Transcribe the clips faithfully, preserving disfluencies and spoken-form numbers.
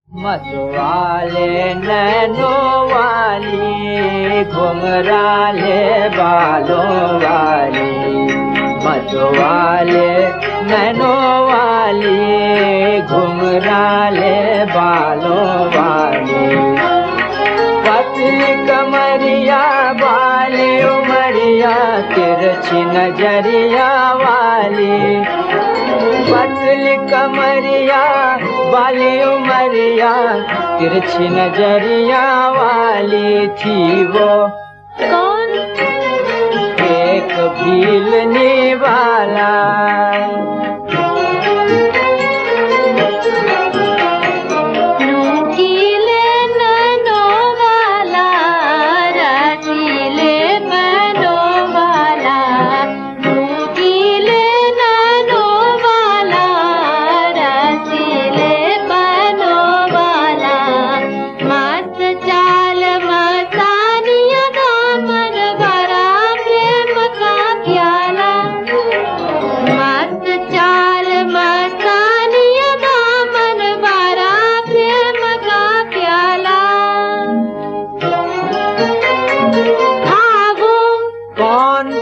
मतवाले नैनों वाली, घुंघराले बालों वाली। मतवाले नैनों वाली, घुंघराले बालों वाली। पतली कमरिया बाली उमरिया, तिरछी नजरिया वाली। पतली कमरिया बाली उमरिया, तिरछी नजरिया वाली थी वो। कौन? एक भीलनी वाला। नूकीले नैनों वाला, रसीले बनों वाला। नूकीले नैनों वाला, रसीले बनों वाला। मस्त चाल मस्तानिया दामन भरा प्रेम का प्याला। मस्त चाल मस्तानिया दामन भरा प्रेम का प्याला। था वो कौन?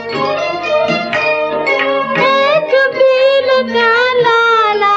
एक भील का लाला,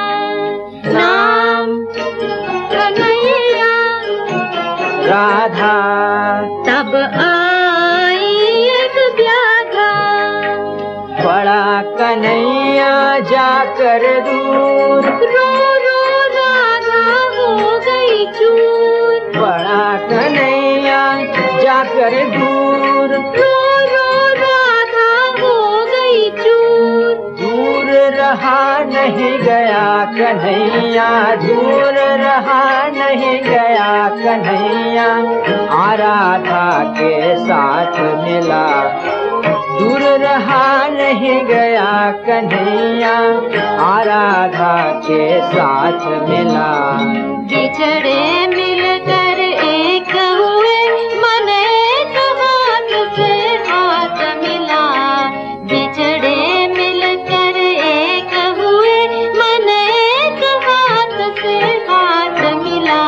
नाम कन्हैया। राधा। तब आई एक व्याधा, बड़ा कन्हैया जाकर दूर। रो रो राधा हो गई चूर। बड़ा कन्हैया जाकर दूर। रो रो राधा हो गई चूर। दूर रहा नहीं गया कन्हैया, दूर रहा नहीं गया कन्हैया। आ राधा के साथ मिला, दूर रहा नहीं गया कन्हैया। आ राधा के साथ मिला। बिछड़े मिलकर एक हुए, मन एक हाथ से हाथ मिला। बिछड़े मिलकर एक हुए, मन एक हाथ से हाथ मिला।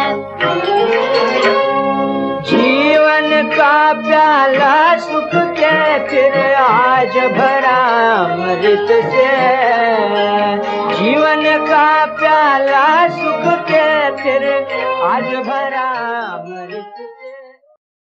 जीवन का प्याला सुख के फिर आज भरा अमृत से। जीवन का प्याला सुख के फिर आज भरा अमृत